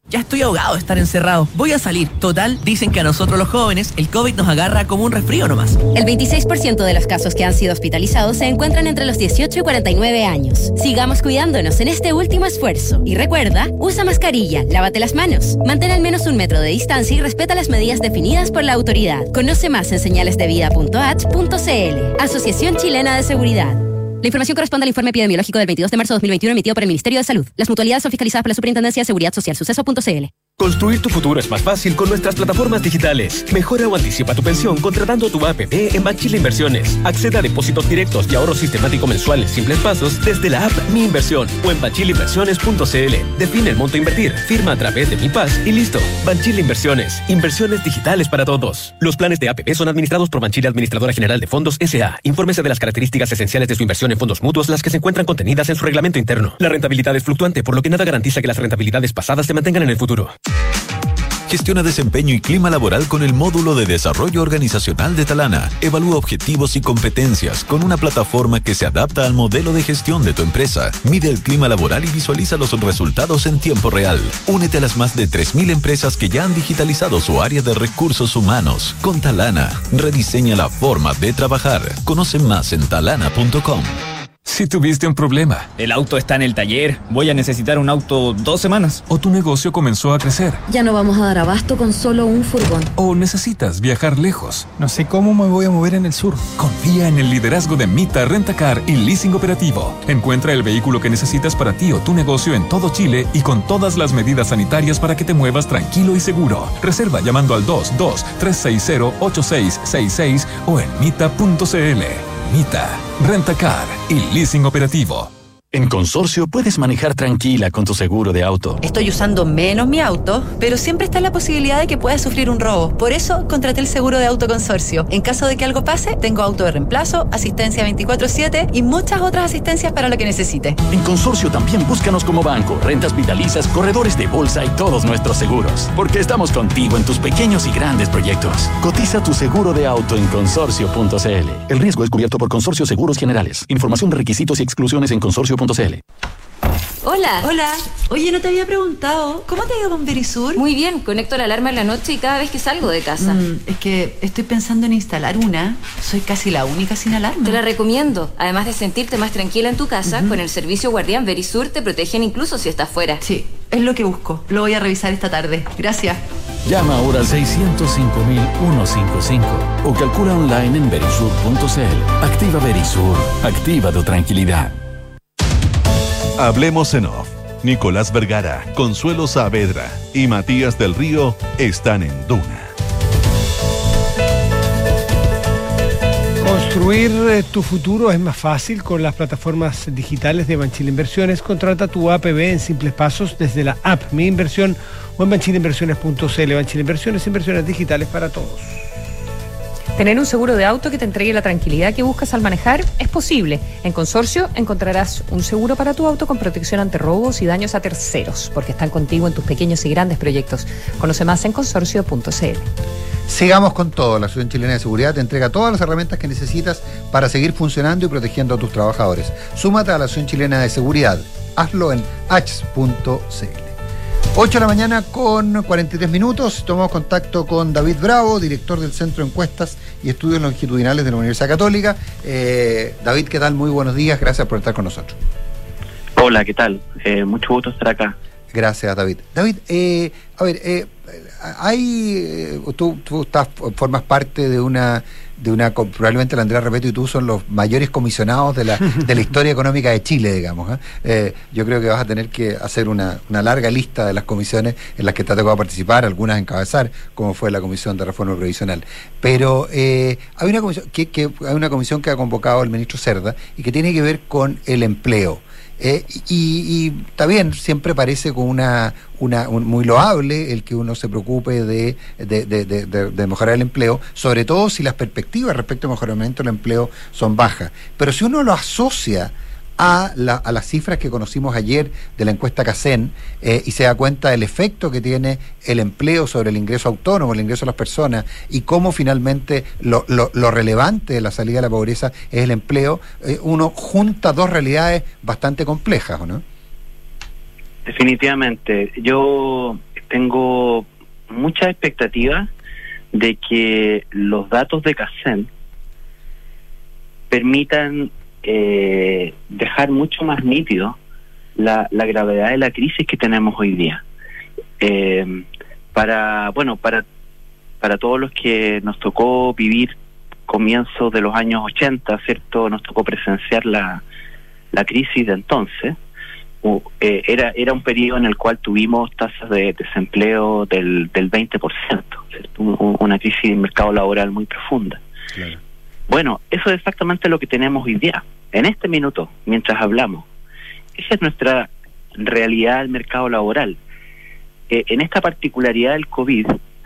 Ya estoy ahogado de estar encerrado. Voy a salir. Total, dicen que a nosotros los jóvenes el COVID nos agarra como un resfrío nomás. El 26% de los casos que han sido hospitalizados se encuentran entre los 18 y 49 años. Sigamos cuidándonos en este último esfuerzo. Y recuerda, usa mascarilla, lávate las manos, mantén al menos 1 metro de distancia y respeta las medidas definidas por la autoridad. Conoce más en señalesdevida.h.cl. Asociación Chilena de Seguridad. La información corresponde al informe epidemiológico del 22 de marzo de 2021 emitido por el Ministerio de Salud. Las mutualidades son fiscalizadas por la Superintendencia de Seguridad Social. Suceso.cl. Construir tu futuro es más fácil con nuestras plataformas digitales. Mejora o anticipa tu pensión contratando tu APP en Banchile Inversiones. Acceda a depósitos directos y ahorro sistemático mensual en simples pasos desde la app Mi Inversión o en banchileinversiones.cl. Define el monto a invertir, firma a través de Mi Paz y listo. Banchile Inversiones. Inversiones digitales para todos. Los planes de APP son administrados por Banchile Administradora General de Fondos S.A. Infórmese de las características esenciales de su inversión en fondos mutuos, las que se encuentran contenidas en su reglamento interno. La rentabilidad es fluctuante, por lo que nada garantiza que las rentabilidades pasadas se mantengan en el futuro. Gestiona desempeño y clima laboral con el módulo de desarrollo organizacional de Talana. Evalúa objetivos y competencias con una plataforma que se adapta al modelo de gestión de tu empresa. Mide el clima laboral y visualiza los resultados en tiempo real. Únete a las más de 3.000 empresas que ya han digitalizado su área de recursos humanos. Con Talana, rediseña la forma de trabajar. Conoce más en talana.com. Si tuviste un problema. El auto está en el taller. Voy a necesitar un auto 2 semanas. O tu negocio comenzó a crecer. Ya no vamos a dar abasto con solo un furgón. O necesitas viajar lejos. No sé cómo me voy a mover en el sur. Confía en el liderazgo de Mita Rentacar y Leasing Operativo. Encuentra el vehículo que necesitas para ti o tu negocio en todo Chile y con todas las medidas sanitarias para que te muevas tranquilo y seguro. Reserva llamando al 22-360-8666 o en mita.cl. Mita, Rentacar y Leasing Operativo. En Consorcio puedes manejar tranquila con tu seguro de auto. Estoy usando menos mi auto, pero siempre está la posibilidad de que pueda sufrir un robo. Por eso contraté el seguro de auto Consorcio. En caso de que algo pase, tengo auto de reemplazo, asistencia 24/7 y muchas otras asistencias para lo que necesite. En Consorcio también búscanos como banco, rentas vitalizas, corredores de bolsa y todos nuestros seguros. Porque estamos contigo en tus pequeños y grandes proyectos. Cotiza tu seguro de auto en consorcio.cl. El riesgo es cubierto por Consorcio Seguros Generales. Información de requisitos y exclusiones en consorcio.cl. Hola. Hola. Oye, no te había preguntado, ¿cómo te ha ido con Verisur? Muy bien, conecto la alarma en la noche y cada vez que salgo de casa. Es que estoy pensando en instalar una. Soy casi la única sin alarma. Te la recomiendo. Además de sentirte más tranquila en tu casa, con el servicio Guardián Verisur te protegen incluso si estás fuera. Sí, es lo que busco. Lo voy a revisar esta tarde. Gracias. Llama ahora al 605.155 o calcula online en verisur.cl. Activa Verisur. Activa tu tranquilidad. Hablemos en off. Nicolás Vergara, Consuelo Saavedra y Matías del Río están en Duna. Construir tu futuro es más fácil con las plataformas digitales de Banchile Inversiones. Contrata tu APB en simples pasos desde la app Mi Inversión o en banchileinversiones.cl. Banchile Inversiones, inversiones digitales para todos. Tener un seguro de auto que te entregue la tranquilidad que buscas al manejar es posible. En Consorcio encontrarás un seguro para tu auto con protección ante robos y daños a terceros, porque están contigo en tus pequeños y grandes proyectos. Conoce más en consorcio.cl. Sigamos con todo. La Asociación Chilena de Seguridad te entrega todas las herramientas que necesitas para seguir funcionando y protegiendo a tus trabajadores. Súmate a la Asociación Chilena de Seguridad. Hazlo en h.cl. 8 de la mañana con 43 minutos. Tomamos contacto con David Bravo, director del Centro de Encuestas y Estudios Longitudinales de la Universidad Católica. David, ¿qué tal? Muy buenos días. Gracias por estar con nosotros. Hola, ¿qué tal? Mucho gusto estar acá. Gracias, David. David, tú formas parte de una probablemente la Andrea Repeto y tú son los mayores comisionados de la historia económica de Chile, digamos. Yo creo que vas a tener que hacer una larga lista de las comisiones en las que te ha tocado participar, algunas encabezar, como fue la Comisión de Reforma Previsional. Pero hay una comisión que ha convocado el ministro Cerda y que tiene que ver con el empleo. Y está bien, siempre parece con muy loable el que uno se preocupe de mejorar el empleo, sobre todo si las perspectivas respecto al mejoramiento del empleo son bajas. Pero si uno lo asocia a las cifras que conocimos ayer de la encuesta CACEN y se da cuenta del efecto que tiene el empleo sobre el ingreso autónomo, el ingreso de las personas y cómo finalmente lo relevante de la salida de la pobreza es el empleo, uno junta dos realidades bastante complejas, ¿o no? Definitivamente. Yo tengo muchas expectativas de que los datos de CACEN permitan dejar mucho más nítido la gravedad de la crisis que tenemos hoy día. Para todos los que nos tocó vivir comienzos de los años 80, ¿cierto? Nos tocó presenciar la crisis de entonces. Era un periodo en el cual tuvimos tasas de desempleo del 20%, ¿cierto? Una crisis del mercado laboral muy profunda. Claro. Bueno, eso es exactamente lo que tenemos hoy día, en este minuto, mientras hablamos. Esa es nuestra realidad del mercado laboral. En esta particularidad del COVID,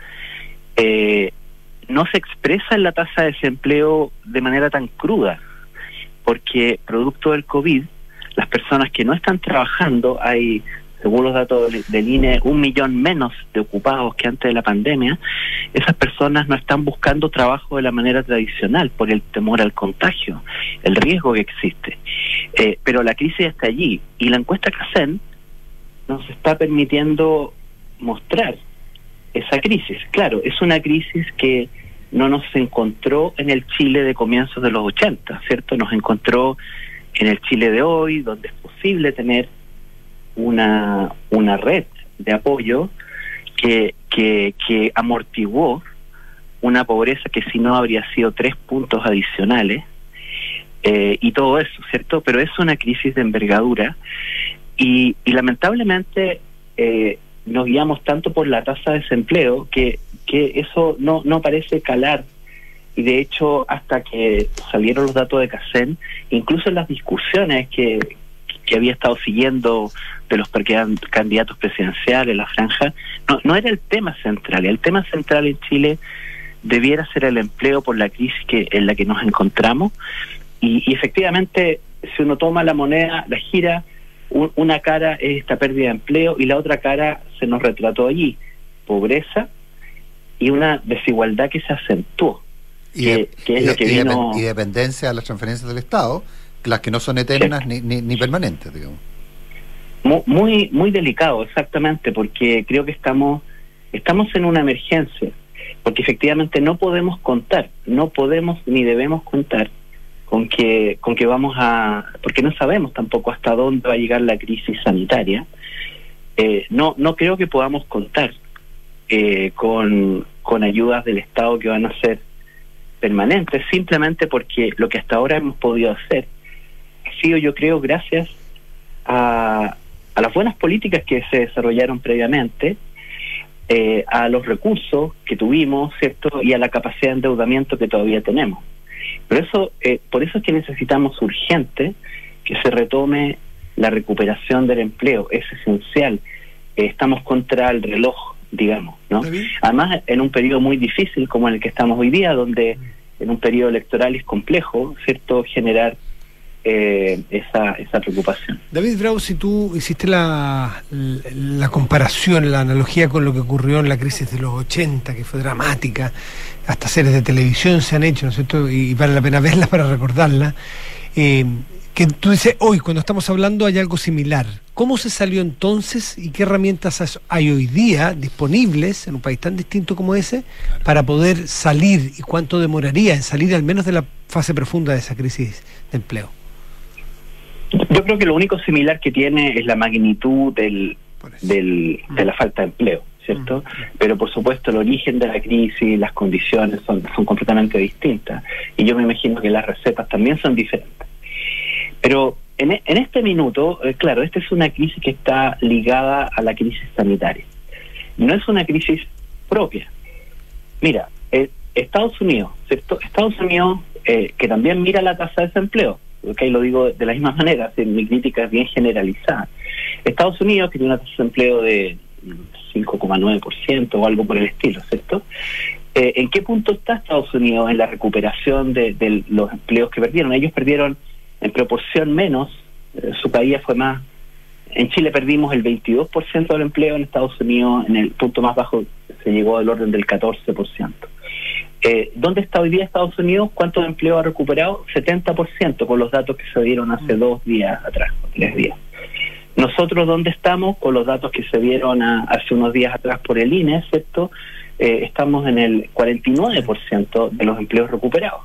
no se expresa en la tasa de desempleo de manera tan cruda, porque producto del COVID, las personas que no están trabajando, hay, según los datos del INE, 1 millón menos de ocupados que antes de la pandemia. Esas personas no están buscando trabajo de la manera tradicional por el temor al contagio, el riesgo que existe. Pero la crisis está allí, y la encuesta CACEN nos está permitiendo mostrar esa crisis. Claro, es una crisis que no nos encontró en el Chile de comienzos de los 80, ¿cierto? Nos encontró en el Chile de hoy, donde es posible tener una red de apoyo que amortiguó una pobreza que si no habría sido 3 puntos adicionales, y todo eso, ¿cierto? Pero es una crisis de envergadura, y lamentablemente nos guiamos tanto por la tasa de desempleo que eso no parece calar. Y de hecho, hasta que salieron los datos de CACEN, incluso en las discusiones que había estado siguiendo de los candidatos presidenciales, la franja, no era el tema central. El tema central en Chile debiera ser el empleo por la crisis en la que nos encontramos. Y efectivamente, si uno toma la moneda, la gira, una cara es esta pérdida de empleo y la otra cara se nos retrató allí: pobreza y una desigualdad que se acentuó. Y dependencia de las transferencias del Estado, las que no son eternas ni permanentes, digamos. Muy, muy delicado, exactamente, porque creo que estamos en una emergencia, porque efectivamente no podemos ni debemos contar con que vamos porque no sabemos tampoco hasta dónde va a llegar la crisis sanitaria. No creo que podamos contar con ayudas del Estado que van a ser permanentes, simplemente porque lo que hasta ahora hemos podido hacer ha sido, yo creo, gracias a las buenas políticas que se desarrollaron previamente, a los recursos que tuvimos, ¿cierto? Y a la capacidad de endeudamiento que todavía tenemos. Pero por eso es que necesitamos urgente que se retome la recuperación del empleo. Es esencial. Estamos contra el reloj, digamos, ¿no? Además, en un periodo muy difícil como el que estamos hoy día, donde en un periodo electoral es complejo, ¿cierto?, generar esa preocupación. David Bravo, si tú hiciste la comparación, la analogía con lo que ocurrió en la crisis de los 80, que fue dramática, hasta series de televisión se han hecho, ¿no es cierto?, y vale la pena verlas para recordarlas, que tú dices, hoy, cuando estamos hablando, hay algo similar. ¿Cómo se salió entonces y qué herramientas hay hoy día disponibles en un país tan distinto como ese para poder salir, y cuánto demoraría en salir al menos de la fase profunda de esa crisis de empleo? Yo creo que lo único similar que tiene es la magnitud de la falta de empleo, ¿cierto? Pero por supuesto el origen de la crisis, las condiciones son completamente distintas, y yo me imagino que las recetas también son diferentes. Pero en este minuto, claro, esta es una crisis que está ligada a la crisis sanitaria. No es una crisis propia. Mira, Estados Unidos, ¿cierto? Estados Unidos, que también mira la tasa de desempleo, ¿okay? Lo digo de la misma manera, mi crítica es bien generalizada. Estados Unidos, que tiene una tasa de desempleo de 5,9% o algo por el estilo, ¿cierto? ¿En qué punto está Estados Unidos en la recuperación de los empleos que perdieron? Ellos perdieron en proporción menos, su caída fue más. En Chile perdimos el 22% del empleo, en Estados Unidos, en el punto más bajo, se llegó al orden del 14%. ¿Dónde está hoy día Estados Unidos? ¿Cuánto de empleo ha recuperado? 70%, con los datos que se dieron hace 2 días atrás, 3 días. Nosotros, ¿dónde estamos? Con los datos que se dieron hace unos días atrás por el INE, ¿cierto? Estamos en el 49% de los empleos recuperados.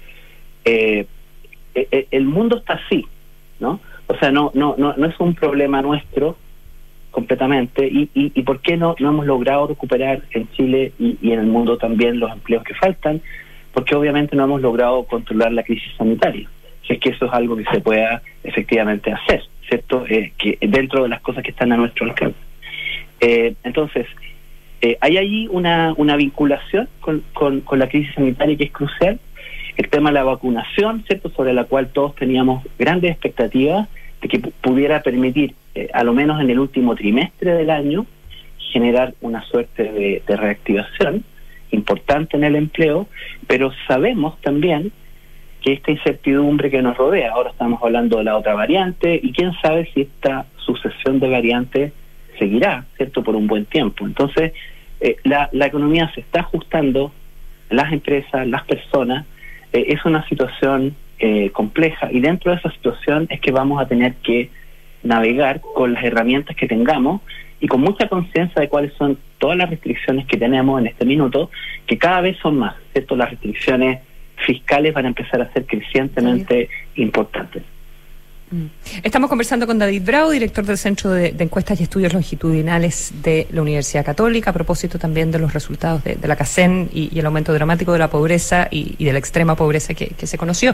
El mundo está así, ¿no? O sea, no es un problema nuestro completamente. ¿Y por qué no hemos logrado recuperar en Chile y en el mundo también los empleos que faltan? Porque obviamente no hemos logrado controlar la crisis sanitaria. Si es que eso es algo que se pueda efectivamente hacer, ¿cierto? Que dentro de las cosas que están a nuestro alcance. Entonces, hay allí una vinculación con la crisis sanitaria que es crucial. El tema de la vacunación, ¿cierto?, sobre la cual todos teníamos grandes expectativas de que pudiera permitir, a lo menos en el último trimestre del año, generar una suerte de reactivación importante en el empleo, pero sabemos también que esta incertidumbre que nos rodea, ahora estamos hablando de la otra variante, y quién sabe si esta sucesión de variantes seguirá, ¿cierto?, por un buen tiempo. Entonces, la economía se está ajustando, las empresas, las personas, es una situación compleja, y dentro de esa situación es que vamos a tener que navegar con las herramientas que tengamos y con mucha conciencia de cuáles son todas las restricciones que tenemos en este minuto, que cada vez son más, ¿cierto? Las restricciones fiscales van a empezar a ser crecientemente importantes. Estamos conversando con David Bravo, director del Centro de Encuestas y Estudios Longitudinales de la Universidad Católica, a propósito también de los resultados de la CACEN y el aumento dramático de la pobreza y de la extrema pobreza que se conoció.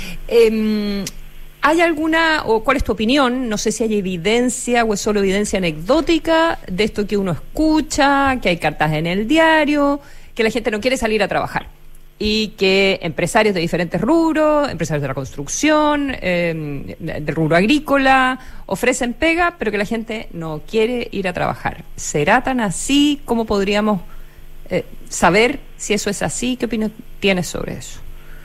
¿Hay alguna, o cuál es tu opinión? No sé si hay evidencia o es solo evidencia anecdótica de esto que uno escucha, que hay cartas en el diario, que la gente no quiere salir a trabajar y que empresarios de diferentes rubros, empresarios de la construcción, del rubro agrícola, ofrecen pega, pero que la gente no quiere ir a trabajar. ¿Será tan así? ¿Cómo podríamos saber si eso es así? ¿Qué opinión tienes sobre eso?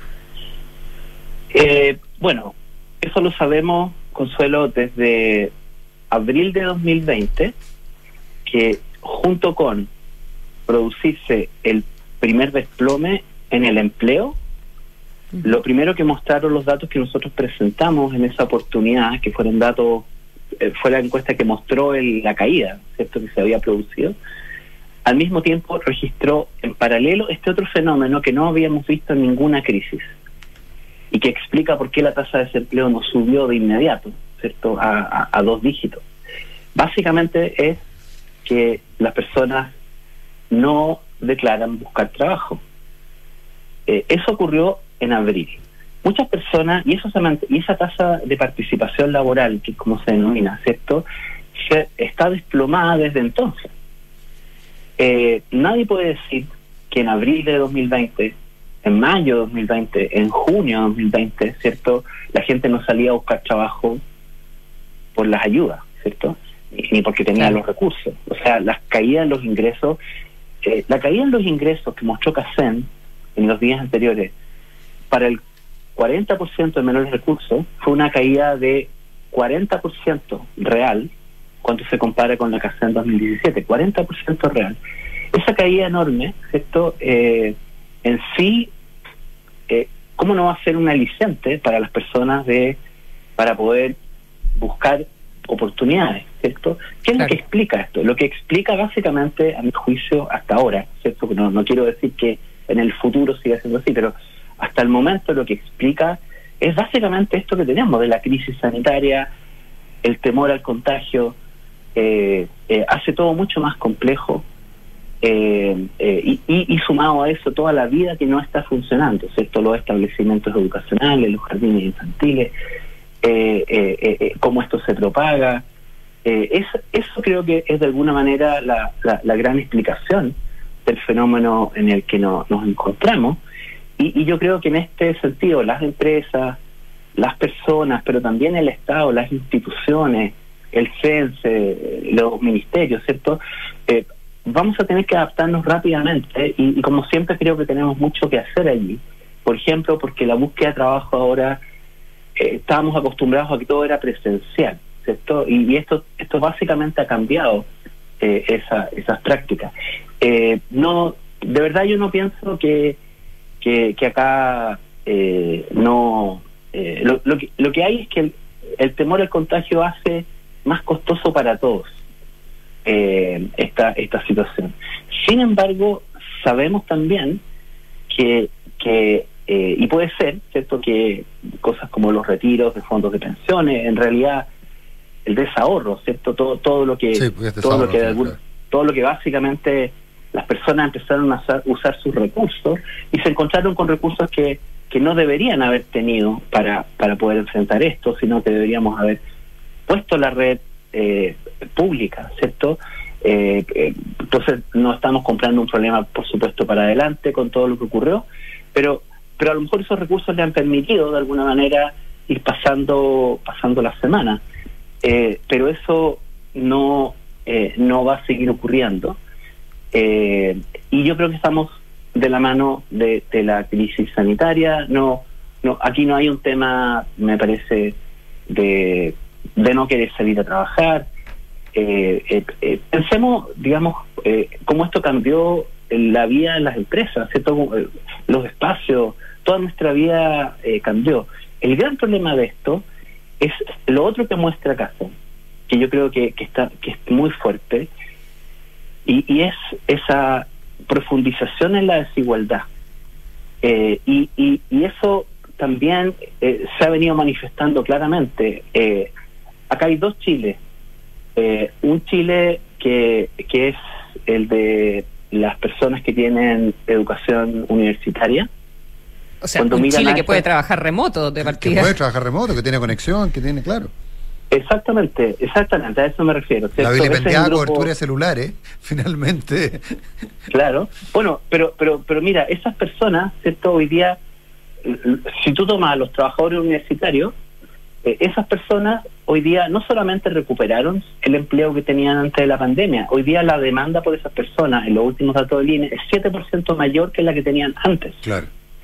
Bueno, eso lo sabemos, Consuelo, desde abril de 2020, que junto con producirse el primer desplome en el empleo, lo primero que mostraron los datos que nosotros presentamos en esa oportunidad, que fueron datos, fue la encuesta que mostró la caída, ¿cierto?, que se había producido, al mismo tiempo registró en paralelo este otro fenómeno que no habíamos visto en ninguna crisis y que explica por qué la tasa de desempleo no subió de inmediato, ¿cierto?, a 2 dígitos. Básicamente es que las personas no declaran buscar trabajo. Eso ocurrió en abril. Muchas personas, y esa tasa de participación laboral, que como se denomina, ¿cierto?, está desplomada desde entonces. Nadie puede decir que en abril de 2020, en mayo de 2020, en junio de 2020, ¿cierto?, la gente no salía a buscar trabajo por las ayudas, ¿cierto?, ni porque tenía los recursos. O sea, las caídas en los ingresos, la caída en los ingresos que mostró CACEN en los días anteriores para el 40% de menores recursos fue una caída de 40% real cuando se compara con la CACEN 2017, 40% real. Esa caída enorme, ¿cierto?, en sí, ¿cómo no va a ser un aliciente para las personas para poder buscar oportunidades, ¿cierto? ¿Qué es lo que explica esto? Lo que explica básicamente, a mi juicio, hasta ahora, ¿cierto? No quiero decir que en el futuro siga siendo así, pero hasta el momento lo que explica es básicamente esto que tenemos de la crisis sanitaria, el temor al contagio, hace todo mucho más complejo, y sumado a eso toda la vida que no está funcionando, ¿cierto? Los establecimientos educacionales, los jardines infantiles, cómo esto se propaga, eso creo que es de alguna manera la gran explicación del fenómeno en el que nos encontramos, y yo creo que en este sentido las empresas, las personas, pero también el Estado, las instituciones, el CENSE, los ministerios, ¿cierto?, vamos a tener que adaptarnos rápidamente y como siempre creo que tenemos mucho que hacer allí. Por ejemplo, porque la búsqueda de trabajo ahora, estábamos acostumbrados a que todo era presencial, ¿cierto? Y esto básicamente ha cambiado esas prácticas. No, de verdad yo no pienso que acá lo que hay es que el temor al contagio hace más costoso para todos esta situación. Sin embargo, sabemos también que y puede ser, ¿cierto?, que cosas como los retiros de fondos de pensiones, en realidad el desahorro, ¿cierto?, todo lo que todo lo que básicamente las personas empezaron a usar sus recursos y se encontraron con recursos que no deberían haber tenido para poder enfrentar esto, sino que deberíamos haber puesto la red pública, ¿cierto? Entonces no estamos comprando un problema, por supuesto, para adelante con todo lo que ocurrió, pero a lo mejor esos recursos le han permitido de alguna manera ir pasando la semana, pero eso no va a seguir ocurriendo, y yo creo que estamos de la mano de la crisis sanitaria. Aquí no hay un tema, me parece, de no querer salir a trabajar. Pensemos, digamos, cómo esto cambió la vida en las empresas, ¿cierto? Los espacios, toda nuestra vida cambió. El gran problema de esto es lo otro que muestra Casen, que yo creo que es muy fuerte, y es esa profundización en la desigualdad, y eso también se ha venido manifestando claramente. Acá hay dos Chiles, un Chile que es el de las personas que tienen educación universitaria. O sea, un Chile que puede trabajar remoto de partida. Que puede trabajar remoto, que tiene conexión, que tiene, claro. Exactamente, a eso me refiero, ¿cierto? La vilipendiada cobertura de celulares, finalmente. Claro, bueno, pero mira, esas personas, ¿cierto? Hoy día, si tú tomas a los trabajadores universitarios, esas personas hoy día no solamente recuperaron el empleo que tenían antes de la pandemia, hoy día la demanda por esas personas, en los últimos datos del INE, es 7% mayor que la que tenían antes. Claro.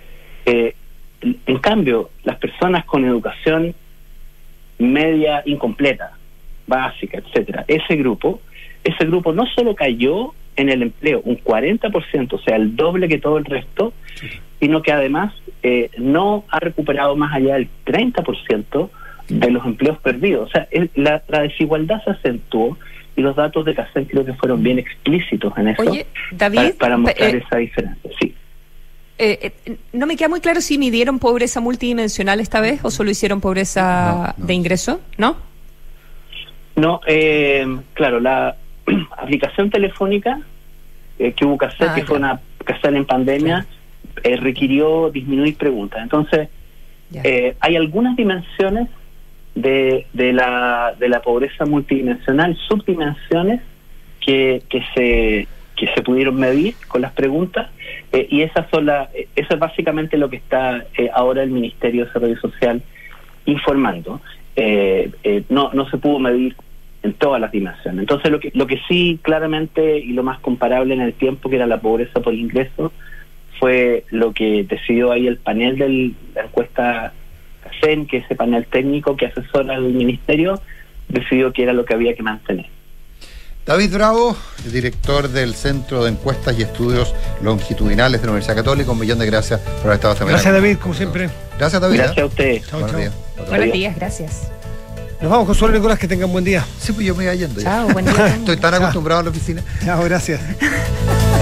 En cambio, las personas con educación media incompleta, básica, etcétera, ese grupo no solo cayó en el empleo un 40%, o sea, el doble que todo el resto, sino que además no ha recuperado más allá del 30% de los empleos perdidos. O sea, la desigualdad se acentuó, y los datos de Casen creo que fueron bien explícitos en eso. Oye, David, para mostrar esa diferencia. Sí. No me queda muy claro si midieron pobreza multidimensional esta vez o solo hicieron pobreza de ingreso, ¿no? No, claro, la aplicación telefónica que hubo que hacer, que fue una Casen en pandemia, requirió disminuir preguntas. Entonces, hay algunas dimensiones de la pobreza multidimensional, subdimensiones que se pudieron medir con las preguntas, y eso es básicamente lo que está ahora el Ministerio de Desarrollo Social informando. No se pudo medir en todas las dimensiones. Entonces lo que sí claramente, y lo más comparable en el tiempo, que era la pobreza por ingreso, fue lo que decidió ahí el panel de la encuesta Casen, que ese panel técnico que asesora al ministerio, decidió que era lo que había que mantener. David Bravo, director del Centro de Encuestas y Estudios Longitudinales de la Universidad Católica, un millón de gracias por haber estado esta mañana. Gracias, David, como siempre. Gracias, David. Gracias a usted. Buenos días. Buenos días, gracias. Nos vamos, Consuelo, Nicolás, que tengan buen día. Sí, pues yo me voy yendo ya. Chao, buen día. Estoy tan acostumbrado a la oficina. Chao, gracias.